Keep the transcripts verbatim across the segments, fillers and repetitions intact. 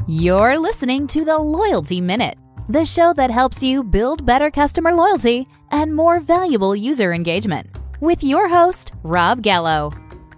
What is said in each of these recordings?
You're listening to the Loyalty Minute, the show that helps you build better customer loyalty and more valuable user engagement. With your host, Rob Gallo.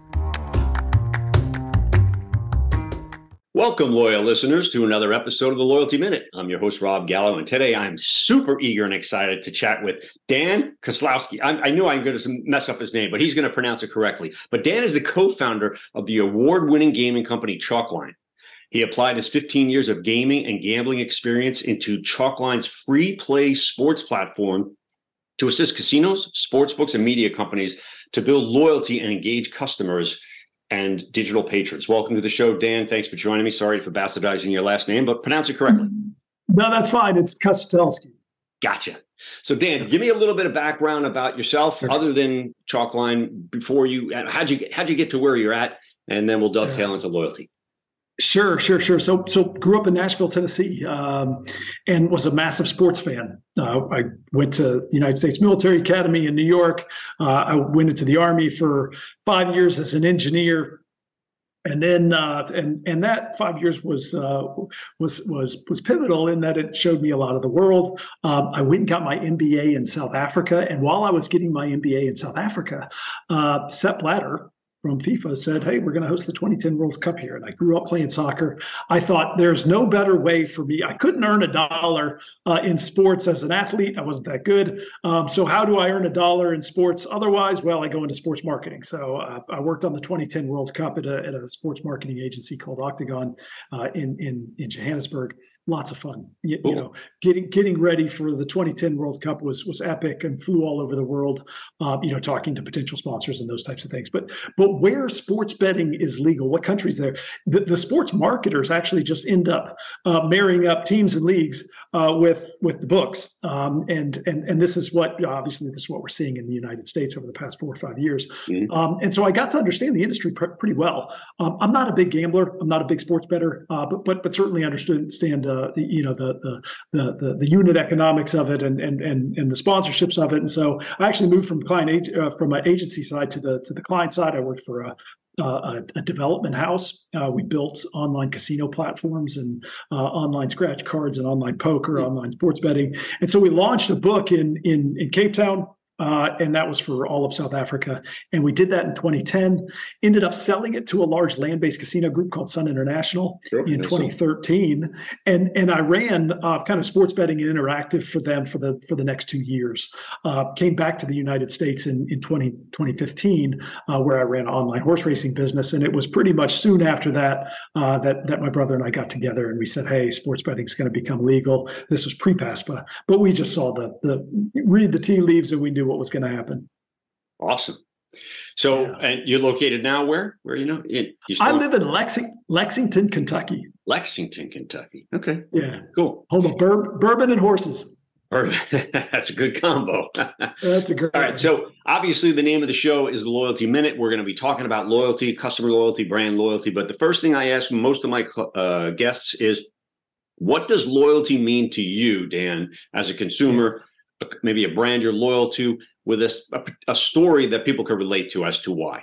Welcome, loyal listeners, to another episode of the Loyalty Minute. I'm your host, Rob Gallo, and today I'm super eager and excited to chat with Dan Kozlowski. I, I knew I'm going to mess up his name, but he's going to pronounce it correctly. But Dan is the co-founder of the award-winning gaming company Chalkline. He applied his fifteen years of gaming and gambling experience into Chalkline's free play sports platform to assist casinos, sportsbooks, and media companies to build loyalty and engage customers and digital patrons. Welcome to the show, Dan. Thanks for joining me. Sorry for bastardizing your last name, but pronounce it correctly. No, that's fine. It's Kostelski. Gotcha. So, Dan, give me a little bit of background about yourself, sure. Other than Chalkline. Before you, how'd you how'd you get to where you're at, and then we'll dovetail yeah. into loyalty. Sure, sure, sure. So, so grew up in Nashville, Tennessee, um, and was a massive sports fan. Uh, I went to the United States Military Academy in New York. Uh, I went into the Army for five years as an engineer, and then uh, and and that five years was uh, was was was pivotal in that it showed me a lot of the world. Um, I went and got my M B A in South Africa, and while I was getting my M B A in South Africa, uh, Sepp Blatter from FIFA said, "Hey, we're going to host the twenty ten World Cup here." And I grew up playing soccer. I thought there's no better way for me. I couldn't earn a dollar uh, in sports as an athlete. I wasn't that good. Um, so how do I earn a dollar in sports otherwise? Well, I go into sports marketing. So uh, I worked on the twenty ten World Cup at a, at a sports marketing agency called Octagon uh, in, in, in Johannesburg. Lots of fun. You, you know, getting getting ready for the twenty ten World Cup was was epic and flew all over the world. Uh, you know, talking to potential sponsors and those types of things. But but where sports betting is legal, what countries there? The, the sports marketers actually just end up uh, marrying up teams and leagues uh, with with the books. Um, and and and this is what obviously this is what we're seeing in the United States over the past four or five years. Mm-hmm. Um, and so I got to understand the industry pr- pretty well. Um, I'm not a big gambler. I'm not a big sports bettor, uh, but but but certainly understand. Uh, Uh, you know the, the the the unit economics of it and and and and the sponsorships of it, and so I actually moved from client uh, from my agency side to the to the client side. I worked for a a, a development house. Uh, we built online casino platforms and uh, online scratch cards and online poker, mm-hmm. online sports betting, and so we launched a book in in in Cape Town. Uh, and that was for all of South Africa. And we did that in twenty ten, ended up selling it to a large land-based casino group called Sun International sure, in twenty thirteen. And and I ran uh, kind of sports betting and interactive for them for the for the next two years. Uh, came back to the United States in, in twenty fifteen, uh, where I ran an online horse racing business. And it was pretty much soon after that uh, that, that my brother and I got together and we said, hey, sports betting is going to become legal. This was pre-PASPA, but we just saw the, the read the tea leaves and we knew what was going to happen. Awesome. So, yeah. And you're located now where? Where you know? You, you I live in Lexi- Lexington, Kentucky. Lexington, Kentucky. Okay. Yeah. Cool. Home of bur- bourbon and horses. That's a good combo. That's a great. All right. So obviously the name of the show is the Loyalty Minute. We're going to be talking about loyalty, customer loyalty, brand loyalty. But the first thing I ask most of my uh, guests is, what does loyalty mean to you, Dan, as a consumer? Maybe a brand you're loyal to, with a, a, a story that people can relate to as to why.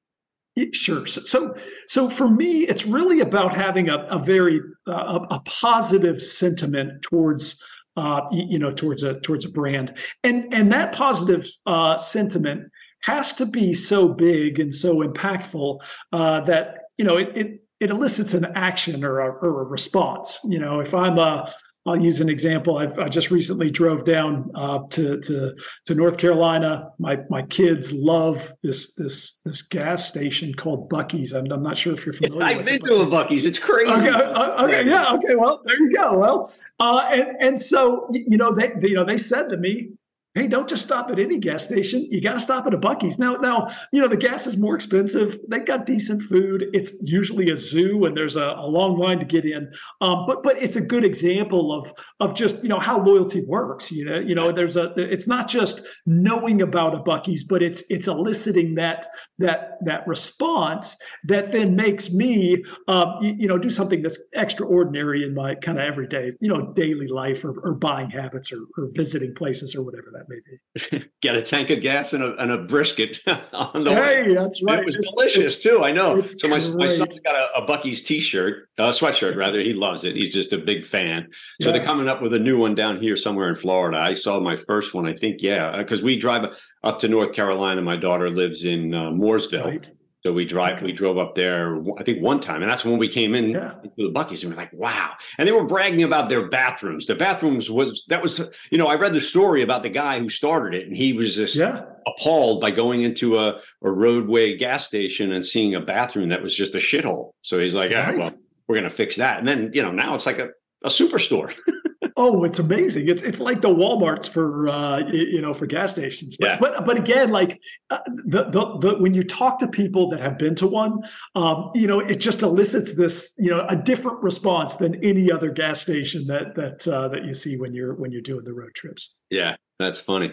Sure. So, so, so for me, it's really about having a, a very uh, a positive sentiment towards, uh, you know, towards a towards a brand, and and that positive uh, sentiment has to be so big and so impactful uh, that you know it, it it elicits an action or a, or a response. You know, if I'm a I'll use an example. I've, I just recently drove down uh, to, to to North Carolina. My my kids love this this this gas station called Buc-ee's. I'm, I'm not sure if you're familiar. I've with been it, to a Buc-ee's. It's crazy. Okay, uh, okay, yeah, okay. Well, there you go. Well, uh, and and so you know they, they you know they said to me, hey, don't just stop at any gas station. You got to stop at a Buc-ee's. Now, now, you know, the gas is more expensive. They got decent food. It's usually a zoo, and there's a, a long line to get in. Um, but but it's a good example of of just you know how loyalty works. You know, you know, there's a. It's not just knowing about a Buc-ee's, but it's it's eliciting that that that response that then makes me, uh, you, you know, do something that's extraordinary in my kind of everyday, you know, daily life or, or buying habits or, or visiting places or whatever that may be. Get a tank of gas and a, and a brisket on the Hey, way. that's right. It was It's, delicious it's, too. I know. it's So my, my great. son's got a, a Buc-ee's t-shirt, a sweatshirt rather. He loves it. He's just a big fan. So Yeah. they're coming up with a new one down here somewhere in Florida. I saw my first one, I think, yeah, because we drive up to North Carolina. My daughter lives in uh, Mooresville. Right. So we drive, Okay. we drove up there, I think one time, and that's when we came in Yeah. to the Buc-ee's, and we're like, wow. And they were bragging about their bathrooms. The bathrooms was, that was, you know, I read the story about the guy who started it, and he was just Yeah. appalled by going into a, a roadway gas station and seeing a bathroom that was just a shithole. So he's like, yeah, Right. well, we're going to fix that. And then, you know, now it's like a, a superstore. Oh, it's amazing. It's it's like the Walmarts for uh, y- you know for gas stations. But Yeah. but, but again, like uh, the, the the when you talk to people that have been to one, um, you know, it just elicits this you know a different response than any other gas station that that uh, that you see when you're when you're doing the road trips. Yeah, that's funny.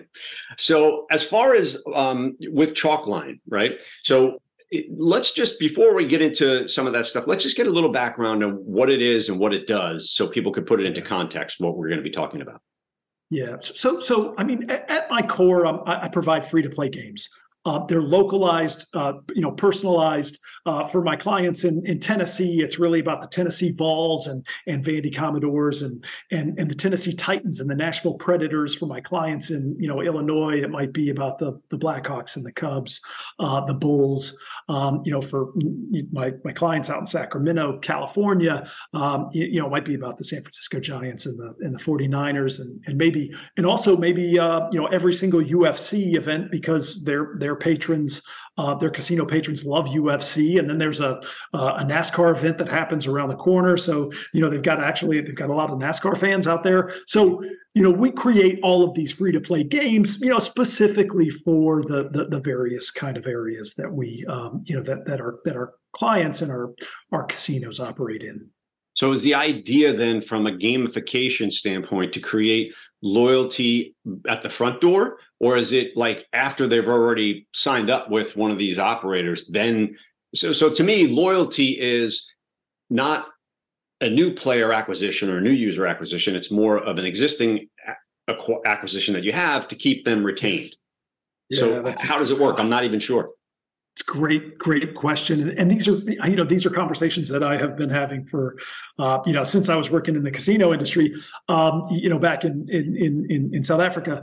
So as far as um, with Chalkline, right? So it- let's just, before we get into some of that stuff, let's just get a little background on what it is and what it does so people could put it into context, what we're going to be talking about. Yeah. So, so I mean, at, at my core, um, I, I provide free to play games. Uh, they're localized, uh, you know, personalized. Uh, for my clients in, in Tennessee, it's really about the Tennessee Vols and and Vandy Commodores and and and the Tennessee Titans and the Nashville Predators. For my clients in you know Illinois, it might be about the the Blackhawks and the Cubs, uh, the Bulls. Um, you know, for my my clients out in Sacramento, California, um, you, you know, it might be about the San Francisco Giants and the and the 49ers and and maybe and also maybe uh, you know every single U F C event because their their patrons. Uh, their casino patrons love U F C, and then there's a uh, a NASCAR event that happens around the corner. So you know they've got actually they've got a lot of NASCAR fans out there. So you know we create all of these free to play games, you know, specifically for the, the the various kind of areas that we um, you know that that our that our clients and our our casinos operate in. So is the idea then from a gamification standpoint to create loyalty at the front door, or is it like after they've already signed up with one of these operators, then so so to me, loyalty is not a new player acquisition or a new user acquisition. It's more of an existing acqu- acquisition that you have to keep them retained. Yeah, so that's how does it work? I'm not even sure. It's a great, great question, and, and these are, you know, these are conversations that I have been having for, uh, you know, since I was working in the casino industry, um, you know, back in in in in South Africa.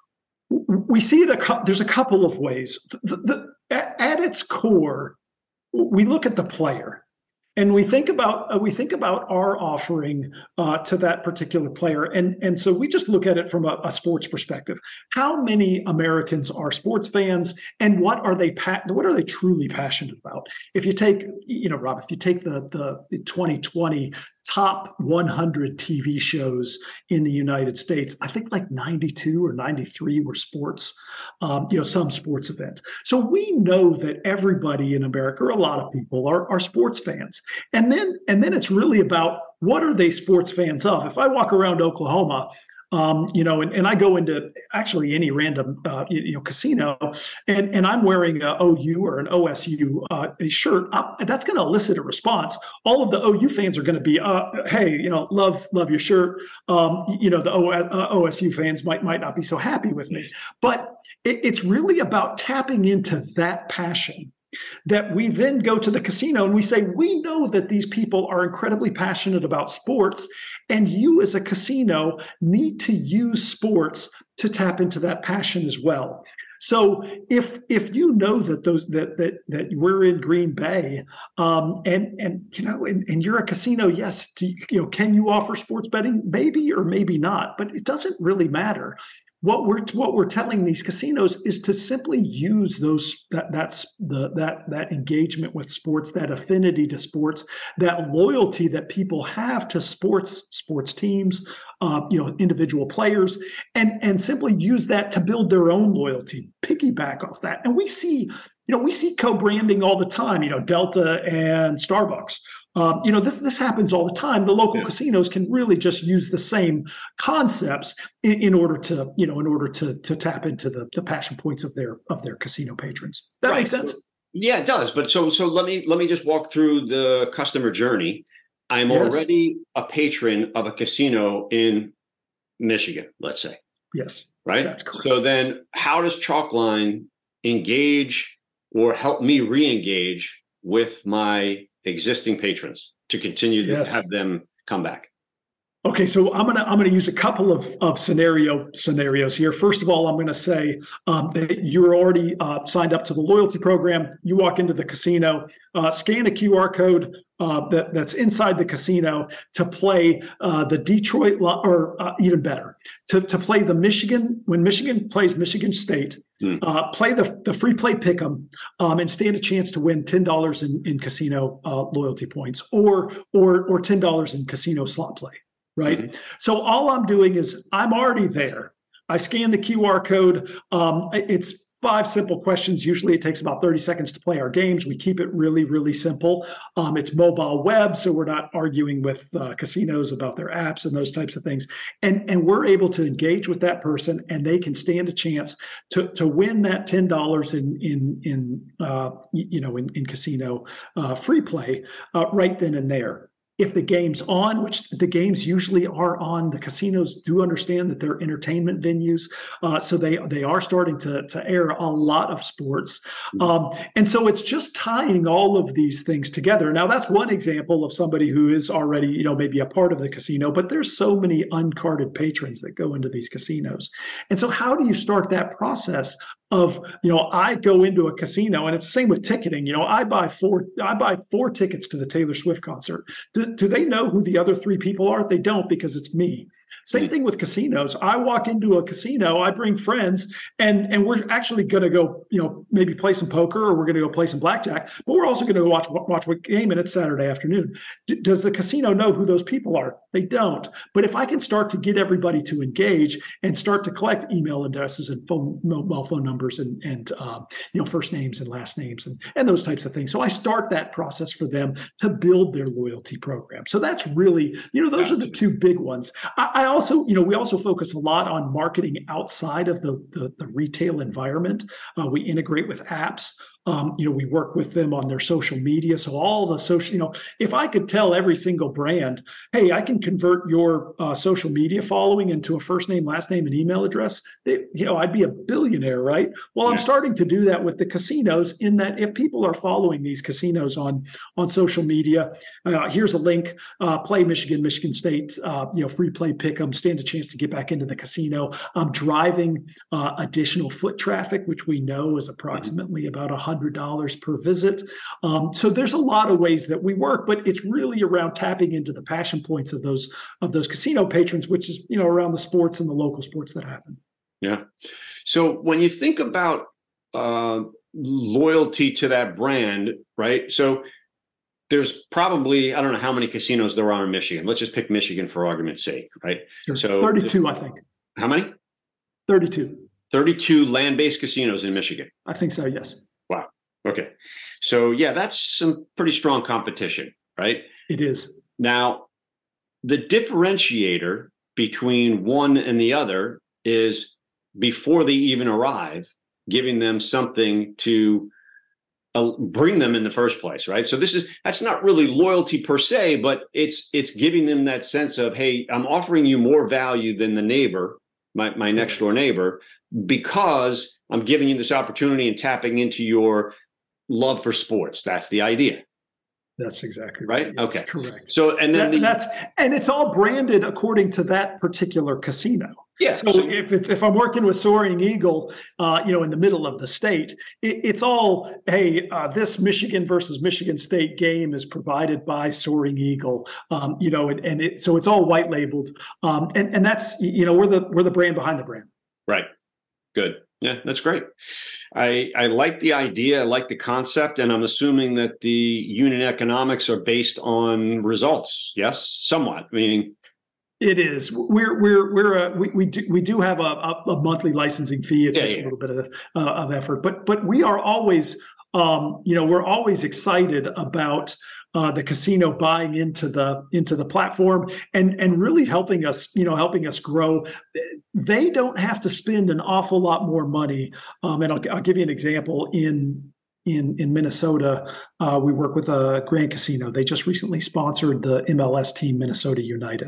We see it. A, there's a couple of ways. The, the, at, at its core, we look at the player. And we think about uh, we think about our offering uh, to that particular player, and and so we just look at it from a, a sports perspective. How many Americans are sports fans, and what are they pa- what are they truly passionate about? If you take, you know, Rob, if you take the the twenty twenty top one hundred T V shows in the United States, I think like ninety-two or ninety-three were sports, um, you know, some sports event. So we know that everybody in America, or a lot of people, are, are sports fans. And then, and then it's really about what are they sports fans of? If I walk around Oklahoma, um, you know, and, and I go into actually any random, uh, you, you know, casino, and, and I'm wearing a O U or an O S U uh, shirt, uh, that's going to elicit a response. All of the O U fans are going to be, uh, hey, you know, love, love your shirt. Um, you know, the o, uh, O S U fans might might not be so happy with me, but it, it's really about tapping into that passion. That we then go to the casino and we say, we know that these people are incredibly passionate about sports, and you as a casino need to use sports to tap into that passion as well. So if if you know that those that that that we're in Green Bay, um, and and you know, and, and you're a casino, yes, do you, you know, can you offer sports betting? Maybe or maybe not, but it doesn't really matter. What we're what we're telling these casinos is to simply use those that that's the that that engagement with sports, that affinity to sports, that loyalty that people have to sports sports teams, uh, you know, individual players, and and simply use that to build their own loyalty, piggyback off that. And we see, you know, we see co-branding all the time. You know, Delta and Starbucks. Um, you know, this this happens all the time. The local yeah. casinos can really just use the same concepts in, in order to, you know, in order to to tap into the, the passion points of their of their casino patrons. That right. makes sense. Yeah, it does. But so so let me let me just walk through the customer journey. I'm yes. already a patron of a casino in Michigan, let's say. Yes. right? That's correct. So then how does Chalkline engage or help me re-engage with my existing patrons to continue to Yes. have them come back? Okay, so I'm gonna I'm gonna use a couple of, of scenario scenarios here. First of all, I'm gonna say um, that you're already uh, signed up to the loyalty program. You walk into the casino, uh, scan a Q R code uh, that that's inside the casino to play uh, the Detroit, or uh, even better, to to play the Michigan when Michigan plays Michigan State. Mm. Uh, play the the free play pick'em um, and stand a chance to win ten dollars in in casino uh, loyalty points, or or or ten dollars in casino slot play. Right. Mm-hmm. So all I'm doing is I'm already there. I scan the Q R code. Um, it's five simple questions. Usually it takes about thirty seconds to play our games. We keep it really, really simple. Um, it's mobile web, so we're not arguing with uh, casinos about their apps and those types of things. And, and we're able to engage with that person, and they can stand a chance to, to win that ten dollars in, in, in uh, you know, in, in casino uh, free play uh, right then and there. If the game's on, which the games usually are on, the casinos do understand that they're entertainment venues, uh, so they they are starting to to air a lot of sports, um, and so it's just tying all of these things together. Now, that's one example of somebody who is already, you know, maybe a part of the casino, but there's so many uncarded patrons that go into these casinos, and so how do you start that process of, you know, I go into a casino, and it's the same with ticketing. You know, I buy four, I buy four tickets to the Taylor Swift concert. Do, do they know who the other three people are? They don't, because it's me. Same thing with casinos. I walk into a casino, I bring friends, and and we're actually going to go, you know, maybe play some poker, or we're going to go play some blackjack, but we're also going to watch watch a game, and it's Saturday afternoon. D- does the casino know who those people are? They don't. But if I can start to get everybody to engage and start to collect email addresses and phone mobile phone numbers and and um, you know, first names and last names and and those types of things, so I start that process for them to build their loyalty program. So that's really, you know, those are the two big ones. I, I also, you know, we also focus a lot on marketing outside of the, the, the retail environment. Uh, we integrate with apps. Um, you know, we work with them on their social media. So all the social, you know, if I could tell every single brand, hey, I can convert your uh, social media following into a first name, last name, and email address, they, you know, I'd be a billionaire, right? Well, yeah. I'm starting to do that with the casinos, in that if people are following these casinos on, on social media, uh, here's a link, uh, play Michigan, Michigan State, uh, you know, free play pick 'em, stand a chance to get back into the casino. I'm driving uh, additional foot traffic, which we know is approximately mm-hmm. about a hundred dollars per visit. Um, so there's a lot of ways that we work, but it's really around tapping into the passion points of those of those casino patrons, which is, you know, around the sports and the local sports that happen. Yeah. So when you think about uh, loyalty to that brand, right? So there's probably, I don't know how many casinos there are in Michigan. Let's just pick Michigan for argument's sake, right? Sure. So thirty-two, I think. How many? thirty-two. thirty-two land-based casinos in Michigan. I think so, yes. Wow. Okay. So yeah, that's some pretty strong competition, right? It is. Now, the differentiator between one and the other is, before they even arrive, giving them something to uh, bring them in the first place, right? So this is, that's not really loyalty per se, but it's it's giving them that sense of, hey, I'm offering you more value than the neighbor, my, my next door neighbor, because I'm giving you this opportunity and tapping into your love for sports. That's the idea. That's exactly right. right. Okay, that's correct. So, and then that, the, that's and it's all branded according to that particular casino. Yeah. So, so if it's, if I'm working with Soaring Eagle, uh, you know, in the middle of the state, it, it's all, hey, uh, this Michigan versus Michigan State game is provided by Soaring Eagle, um, you know, and, and it, so it's all white labeled, um, and and that's, you know, we're the we're the brand behind the brand. Right. Good. Yeah, that's great. I I like the idea. I like the concept, and I'm assuming that the unit economics are based on results. Yes, somewhat. Meaning, it is. We're we're we're a, we we do we do have a, a monthly licensing fee. It yeah, takes yeah. a little bit of uh, of effort, but but we are always, um, you know, we're always excited about Uh, the casino buying into the into the platform and and really helping us, you know, helping us grow. They don't have to spend an awful lot more money. Um, and I'll, I'll give you an example. In in in Minnesota, uh, we work with a Grand Casino. They just recently sponsored the M L S team, Minnesota United.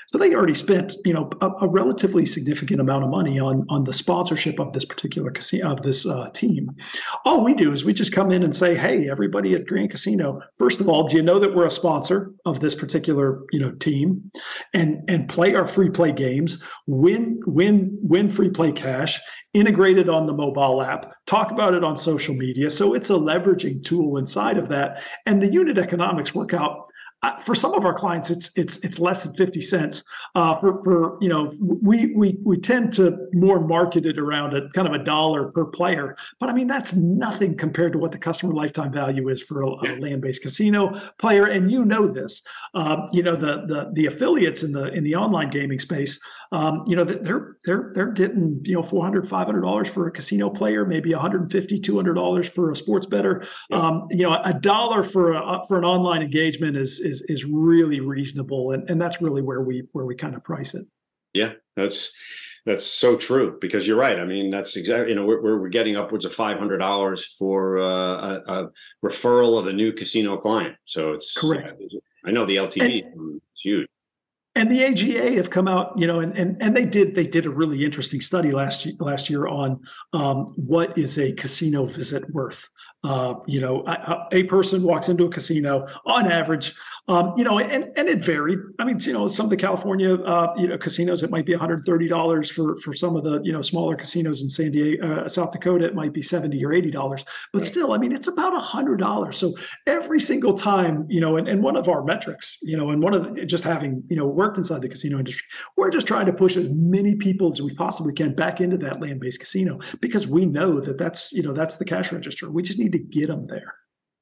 So they already spent, you know, a, a relatively significant amount of money on on the sponsorship of this particular casino, of this uh, team. All we do is we just come in and say, hey, everybody at Grand Casino, first of all, do you know that we're a sponsor of this particular, you know, team, and and play our free play games, win win win free play cash, integrate it on the mobile app, talk about it on social media. So it's a leveraging tool inside of that, and the unit economics work out. Uh, for some of our clients, it's it's it's less than fifty cents. Uh, for for you know, we we we tend to more market it around a kind of a dollar per player. But I mean, that's nothing compared to what the customer lifetime value is for a, a land-based casino player. And you know this, uh, you know the the the affiliates in the in the online gaming space. Um, you know, they're they're they're getting, you know, four hundred, five hundred dollars for a casino player, maybe one hundred fifty, two hundred dollars for a sports bettor. Yeah. Um, you know, a dollar for a for an online engagement is is is really reasonable, and, and that's really where we where we kind of price it. Yeah, that's that's so true, because you're right. I mean, that's exactly, you know, we're we're getting upwards of five hundred dollars for uh, a, a referral of a new casino client. So it's correct. Uh, I know the L T V and, is huge. And the A G A have come out, you know, and and and they did they did a really interesting study last year, last year on um, what is a casino visit worth. Uh, you know, a, a person walks into a casino on average, um, you know, and and it varied. I mean, you know, some of the California, uh, you know, casinos, it might be one hundred thirty dollars for for some of the, you know, smaller casinos in San Diego, uh, South Dakota, it might be seventy or eighty dollars. But right. Still, I mean, it's about one hundred dollars. So every single time, you know, and, and one of our metrics, you know, and one of the, just having, you know, worked inside the casino industry, we're just trying to push as many people as we possibly can back into that land-based casino, because we know that that's, you know, that's the cash register. We just need to get them there.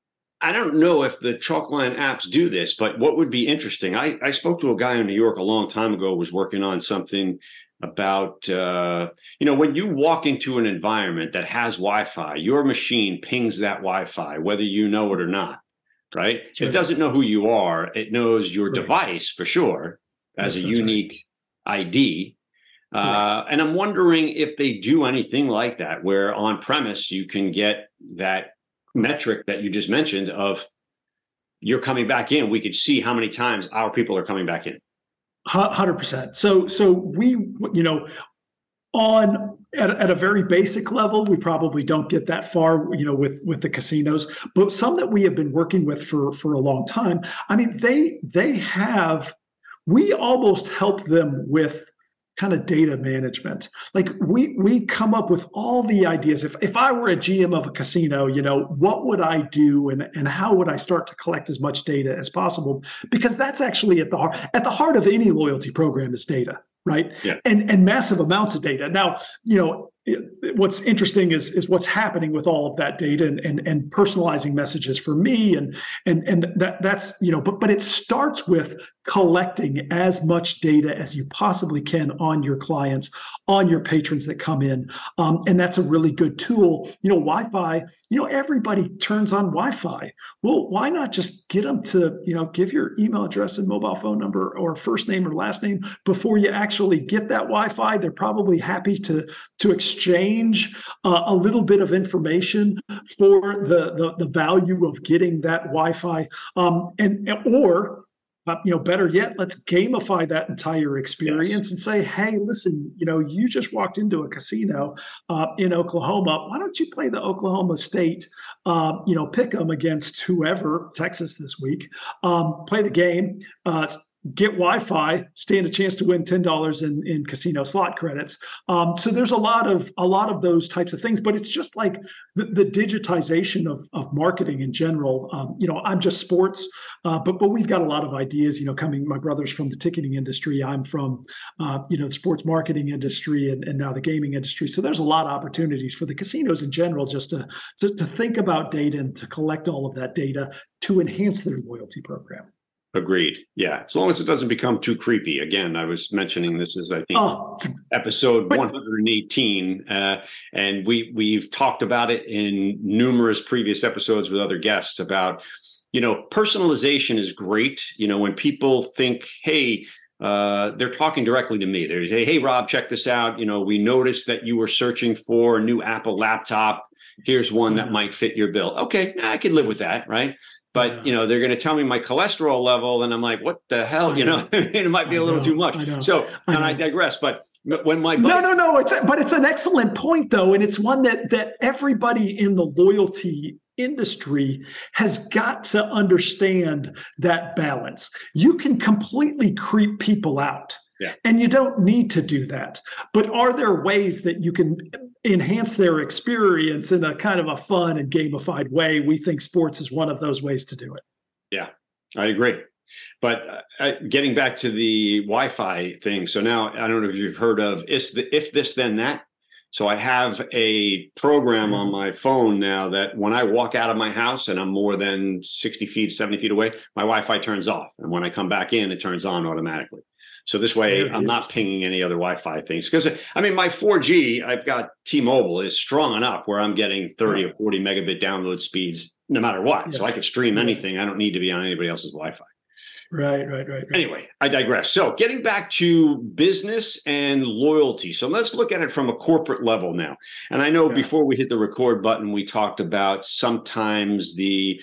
I don't know if the Chalkline apps do this, but what would be interesting, I, I spoke to a guy in New York a long time ago who was working on something about, uh, you know, when you walk into an environment that has Wi-Fi, your machine pings that Wi-Fi, whether you know it or not, right? right. It doesn't know who you are. It knows your right. device for sure as yes, a unique right. I D. Uh, and I'm wondering if they do anything like that, where on premise you can get that metric that you just mentioned of you're coming back in. We could see how many times our people are coming back in. one hundred percent. So, so we, you know, on at, at a very basic level, we probably don't get that far, you know, with with the casinos, but some that we have been working with for for a long time. I mean, they they have. We almost help them with kind of data management. Like we we come up with all the ideas. If if I were a G M of a casino, you know, what would I do, and and how would I start to collect as much data as possible? Because that's actually at the heart at the heart of any loyalty program is data, right? Yeah. And and massive amounts of data. Now, you know, what's interesting is is what's happening with all of that data and and, and personalizing messages for me, and and and that that's, you know, but but it starts with collecting as much data as you possibly can on your clients, on your patrons that come in, um, and that's a really good tool. You know, Wi-Fi. You know, everybody turns on Wi-Fi. Well, why not just get them to, you know, give your email address and mobile phone number or first name or last name before you actually get that Wi-Fi? They're probably happy to to exchange uh, a little bit of information for the, the the value of getting that Wi-Fi, um, and or. Uh, you know, better yet, let's gamify that entire experience and say, hey, listen, you know, you just walked into a casino uh, in Oklahoma. Why don't you play the Oklahoma State, uh, you know, pick 'em against whoever, Texas this week, um, play the game, uh, get Wi-Fi, stand a chance to win ten dollars in, in casino slot credits. Um, so there's a lot of a lot of those types of things, but it's just like the, the digitization of, of marketing in general. Um, you know, I'm just sports, uh, but but we've got a lot of ideas, you know, coming, my brother's from the ticketing industry. I'm from, uh, you know, the sports marketing industry and, and now the gaming industry. So there's a lot of opportunities for the casinos in general just to, to, to think about data and to collect all of that data to enhance their loyalty program. Agreed. Yeah. As long as it doesn't become too creepy. Again, I was mentioning this is, I think, oh, episode but, one hundred eighteen. Uh, and we, we've talked about it in numerous previous episodes with other guests about, you know, personalization is great. You know, when people think, hey, uh, they're talking directly to me. They say, hey, Rob, check this out. You know, we noticed that you were searching for a new Apple laptop. Here's one that might fit your bill. Okay, I can live with that, right? but you know, they're going to tell me my cholesterol level, and I'm like, what the hell? You know, it might be a little too much. I so, I and I digress. But when my buddy- no, no, no, it's but it's an excellent point though, and it's one that that everybody in the loyalty industry has got to understand that balance. You can completely creep people out. Yeah. And you don't need to do that. But are there ways that you can enhance their experience in a kind of a fun and gamified way? We think sports is one of those ways to do it. Yeah, I agree. But uh, getting back to the Wi-Fi thing. So now I don't know if you've heard of If, the, if This, Then That. So I have a program on my phone now that when I walk out of my house and I'm more than sixty feet, seventy feet away, my Wi-Fi turns off. And when I come back in, it turns on automatically. So this way, I'm not pinging any other Wi-Fi things. Because, I mean, my four G, I've got T-Mobile, is strong enough where I'm getting thirty or forty megabit download speeds no matter what. Yes. So I can stream anything. Yes. I don't need to be on anybody else's Wi-Fi. Right, right, right, right. Anyway, I digress. So getting back to business and loyalty. So let's look at it from a corporate level now. And I know yeah. before we hit the record button, we talked about sometimes the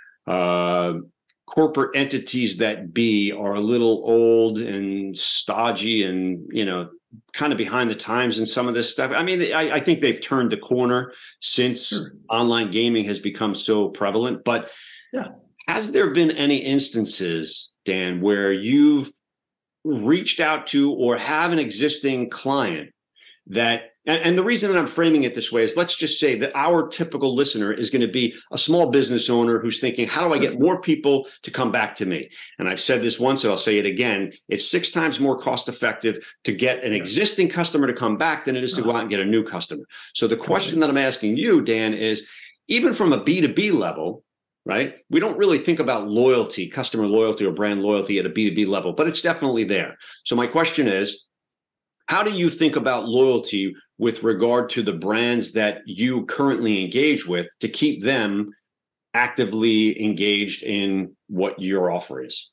uh, corporate entities that be are a little old and stodgy and, you know, kind of behind the times in some of this stuff. I mean, I, I think they've turned the corner since sure. online gaming has become so prevalent. But yeah. has there been any instances, Dan, where you've reached out to or have an existing client that, and, and the reason that I'm framing it this way is, let's just say that our typical listener is going to be a small business owner who's thinking, how do I get more people to come back to me? And I've said this once, and I'll say it again. It's six times more cost effective to get an existing customer to come back than it is to go out and get a new customer. So the question that I'm asking you, Dan, is even from a B two B level, right? We don't really think about loyalty, customer loyalty or brand loyalty at a B two B level, but it's definitely there. So my question is, how do you think about loyalty with regard to the brands that you currently engage with to keep them actively engaged in what your offer is?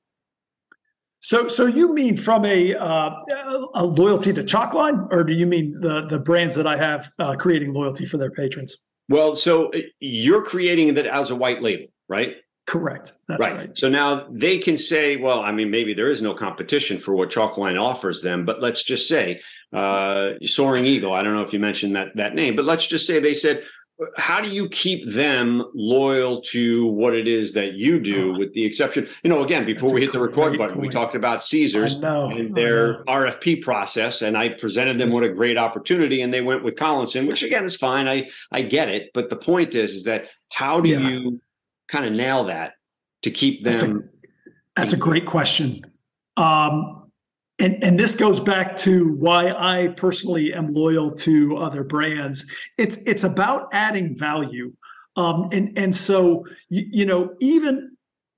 So, so you mean from a uh, a loyalty to Chalkline, or do you mean the the brands that I have uh, creating loyalty for their patrons? Well, so you're creating that as a white label, right? Correct. That's right. right. So now they can say, well, I mean, maybe there is no competition for what Chalkline offers them, but let's just say uh, Soaring Eagle. I don't know if you mentioned that that name, but let's just say they said, how do you keep them loyal to what it is that you do, oh, with the exception, you know, again, before we hit the record button, point. we talked about Caesars and their R F P process, and I presented them with a great opportunity, and they went with Collinson, which again is fine. I, I get it. But the point is, is that how do yeah. you kind of nail that to keep them? That's a, that's a great question. Um, And, and this goes back to why I personally am loyal to other brands. It's it's about adding value. Um, and, and so, you, you know, even,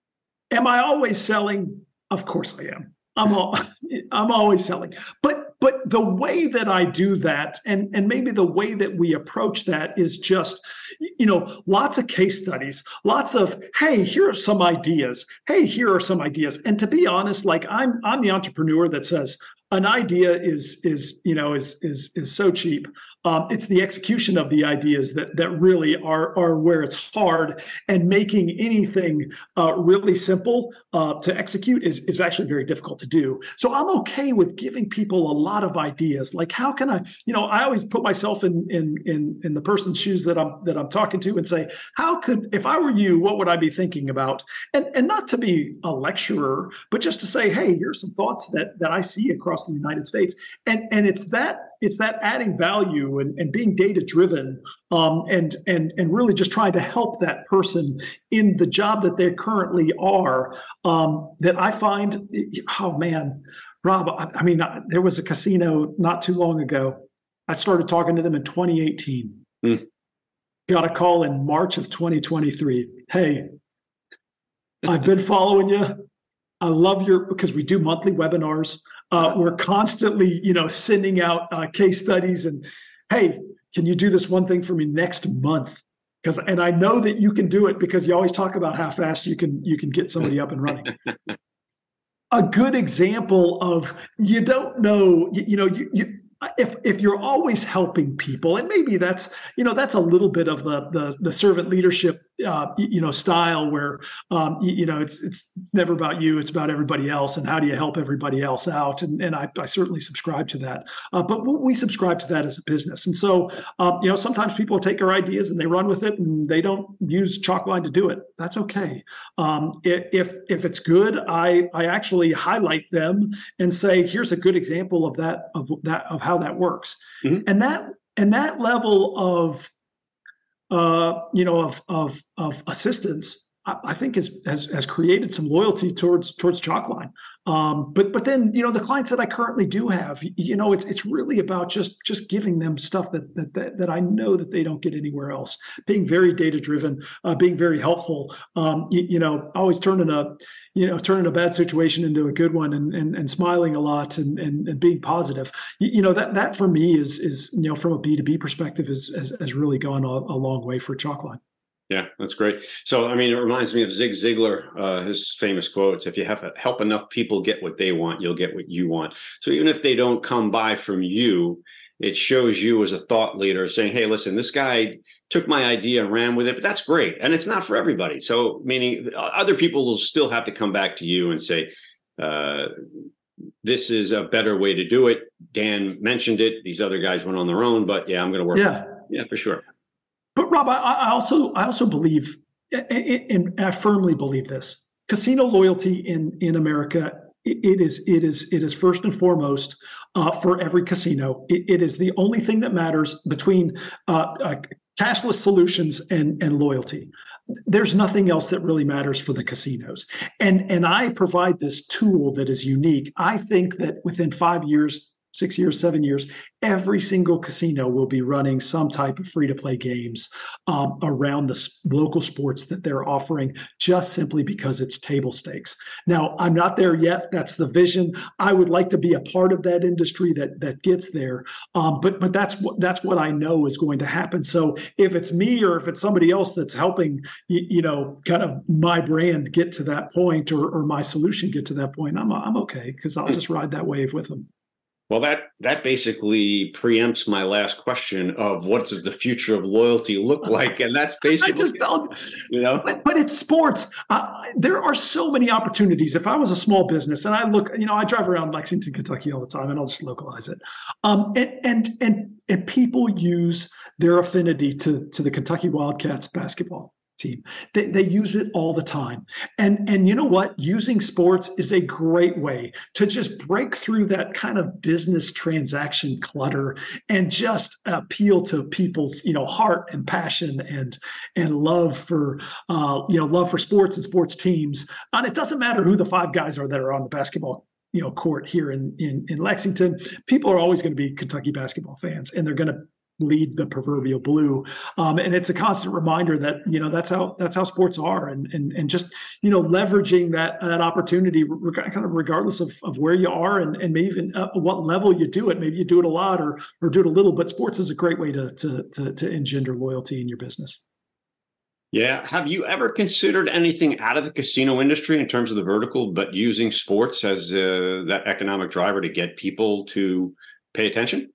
am I always selling? Of course I am. I'm all, I'm always selling. But but the way that I do that, and, and maybe the way that we approach that is just, you know, lots of case studies, lots of, hey, here are some ideas. Hey, here are some ideas. And to be honest, like I'm I'm the entrepreneur that says an idea is is, you know, is is is so cheap. Um, it's the execution of the ideas that that really are are where it's hard, and making anything uh, really simple uh, to execute is is actually very difficult to do. So I'm okay with giving people a lot of ideas. Like, how can I, you know, I always put myself in in in in the person's shoes that I'm that I'm talking to, and say, how could, if I were you, what would I be thinking about? And and not to be a lecturer, but just to say, hey, here's some thoughts that that I see across the United States. And and it's that it's that adding value and, and being data driven, um, and and and really just trying to help that person in the job that they currently are, um, that I find, oh man, Rob, I, I mean, I, there was a casino not too long ago. I started talking to them in twenty eighteen. Mm. Got a call in March of twenty twenty-three. Hey, I've been following you. I love your, because we do monthly webinars. Uh, we're constantly, you know, sending out uh, case studies, and hey, can you do this one thing for me next month? Because, and I know that you can do it, because you always talk about how fast you can you can get somebody up and running. A good example of, you don't know, you, you know, you, you if if you're always helping people, and maybe that's, you know, that's a little bit of the the, the servant leadership uh, you know, style where, um, you, you know, it's it's never about you, it's about everybody else, and how do you help everybody else out? And and I, I certainly subscribe to that. Uh, but we subscribe to that as a business, and so um, you know, sometimes people take our ideas and they run with it, and they don't use Chalkline to do it. That's okay. Um, if if it's good, I I actually highlight them and say, here's a good example of that of that of how that works, mm-hmm. and that and that level of uh, you know, of of of assistance, I, I think is, has has created some loyalty towards towards Chalkline. Um, but but then, you know, the clients that I currently do have, you know, it's it's really about just just giving them stuff that that that, that I know that they don't get anywhere else. Being very data driven, uh, being very helpful. Um, you, you know, always turning a you know turning a bad situation into a good one, and and, and smiling a lot, and, and and being positive. You, you know, that that for me is is you know, from a B two B perspective is has, has really gone a, a long way for Chalkline. Yeah, that's great. So, I mean, it reminds me of Zig Ziglar, uh, his famous quote, if you have help enough people get what they want, you'll get what you want. So even if they don't come by from you, it shows you as a thought leader saying, hey, listen, this guy took my idea and ran with it, but that's great. And it's not for everybody. So meaning other people will still have to come back to you and say, uh, this is a better way to do it. Dan mentioned it. These other guys went on their own, but yeah, I'm going to work. Yeah. Yeah, for sure. But Rob, I, I also I also believe, and I firmly believe this: casino loyalty in in America, it is it is it is first and foremost uh, for every casino. It, it is the only thing that matters between uh, uh, cashless solutions and and loyalty. There's nothing else that really matters for the casinos, and and I provide this tool that is unique. I think that within five years. Six years, seven years, every single casino will be running some type of free-to-play games um, around the s- local sports that they're offering, just simply because it's table stakes. Now, I'm not there yet. That's the vision. I would like to be a part of that industry that that gets there. Um, but but that's what that's what I know is going to happen. So if it's me or if it's somebody else that's helping, you, you know, kind of my brand get to that point, or or my solution get to that point, I'm I'm okay, because I'll just ride that wave with them. Well, that that basically preempts my last question of what does the future of loyalty look like, and that's basically I just tell you know. But, but it's sports. Uh, there are so many opportunities. If I was a small business and I look, you know, I drive around Lexington, Kentucky all the time, and I'll just localize it. Um, and and and and people use their affinity to to the Kentucky Wildcats basketball team. They, they use it all the time. And, and you know what? Using sports is a great way to just break through that kind of business transaction clutter and just appeal to people's, you know, heart and passion and, and love for, uh, you know, love for sports and sports teams. And it doesn't matter who the five guys are that are on the basketball you know, court here in, in, in Lexington. People are always going to be Kentucky basketball fans, and they're going to lead the proverbial blue. Um, and it's a constant reminder that, you know, that's how, that's how sports are. And, and, and just, you know, leveraging that, that opportunity reg- kind of regardless of, of where you are and, and maybe even uh, what level you do it. Maybe you do it a lot or, or do it a little, but sports is a great way to, to, to, to engender loyalty in your business. Yeah. Have you ever considered anything out of the casino industry in terms of the vertical, but using sports as uh, that economic driver to get people to pay attention?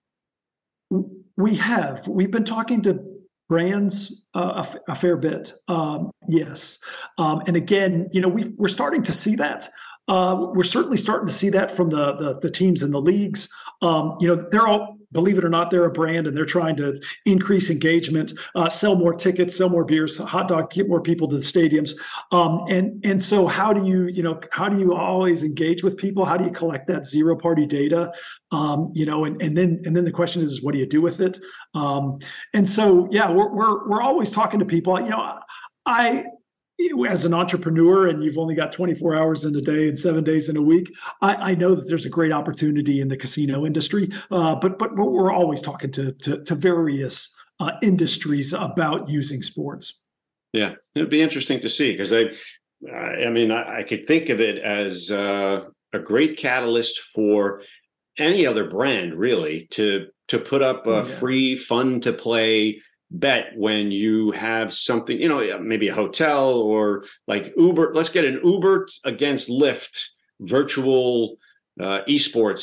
We have. We've been talking to brands uh, a, a fair bit. Um, yes. Um, and again, you know, we we're starting to see that. Uh, we're certainly starting to see that from the the, the teams in the leagues. Um, you know, they're all, believe it or not, they're a brand and they're trying to increase engagement, uh, sell more tickets, sell more beers, hot dog, get more people to the stadiums. Um, and and so how do you, you know, how do you always engage with people? How do you collect that zero party data? Um, you know, and, and then and then the question is, what do you do with it? Um, and so, yeah, we're we're we're always talking to people. You know, I. As an entrepreneur, and you've only got twenty-four hours in a day and seven days in a week, I, I know that there's a great opportunity in the casino industry. Uh, but, but but we're always talking to to, to various uh, industries about using sports. Yeah, it'd be interesting to see because I, I mean, I, I could think of it as uh, a great catalyst for any other brand, really, to to put up a yeah. free, fun to play bet when you have something, you know, maybe a hotel or like Uber. Let's get an Uber against Lyft virtual uh, esports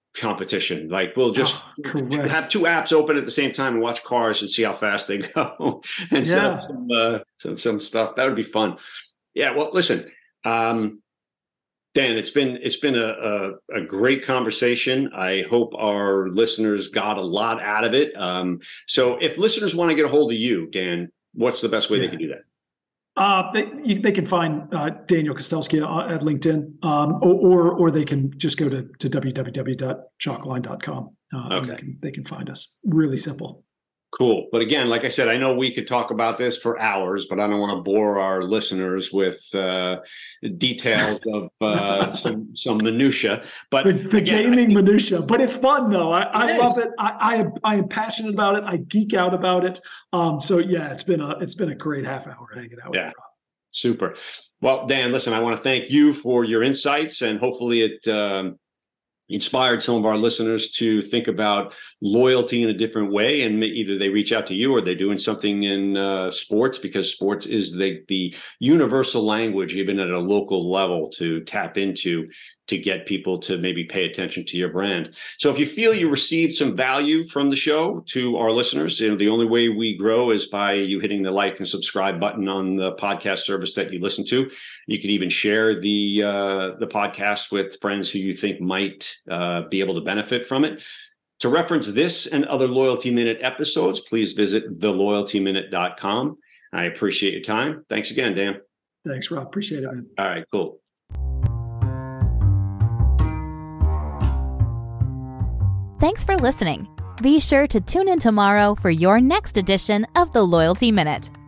competition. Like we'll just oh, have two apps open at the same time and watch cars and see how fast they go and set yeah. up some, uh, some, some stuff. That would be fun. Yeah. Well, listen, um, Dan, it's been it's been a, a, a great conversation. I hope our listeners got a lot out of it. Um, so if listeners want to get a hold of you, Dan, what's the best way yeah. they can do that? Uh, they, you, they can find uh, Daniel Kostelski at LinkedIn, um, or, or or they can just go to, to w w w dot chalkline dot com. Uh, okay. They can, they can find us. Really simple. Cool. But again, like I said, I know we could talk about this for hours, but I don't want to bore our listeners with uh, details of uh, some some minutia. But the, the again, gaming think, minutia. But it's fun though. I, I love it. I, I am I am passionate about it. I geek out about it. Um, so yeah, it's been a it's been a great half hour hanging out with yeah. you. Super. Well, Dan, listen, I want to thank you for your insights, and hopefully it um, inspired some of our listeners to think about loyalty in a different way, and either they reach out to you or they're doing something in uh, sports, because sports is the the universal language, even at a local level, to tap into to get people to maybe pay attention to your brand. So if you feel you received some value from the show, to our listeners, you know, the only way we grow is by you hitting the like and subscribe button on the podcast service that you listen to. You can even share the uh, the podcast with friends who you think might uh, be able to benefit from it. To reference this and other Loyalty Minute episodes, please visit the loyalty minute dot com. I appreciate your time. Thanks again, Dan. Thanks, Rob. Appreciate it, man. All right, cool. Thanks for listening. Be sure to tune in tomorrow for your next edition of the Loyalty Minute.